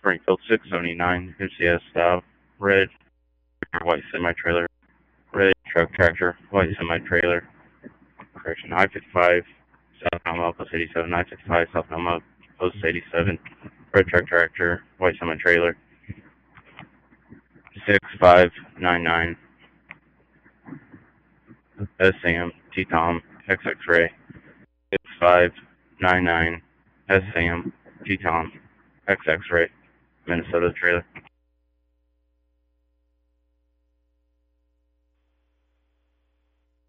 Springfield 679 MCS style, red white semi-trailer, red truck tractor, white semi-trailer, correction, I-55 South Alamo Post 87, I-55 South Alamo Post 87, red truck tractor, white semi-trailer, 6599 SAM T-Tom XX-Ray, 6599 SAM T-Tom XX-Ray, Minnesota trailer.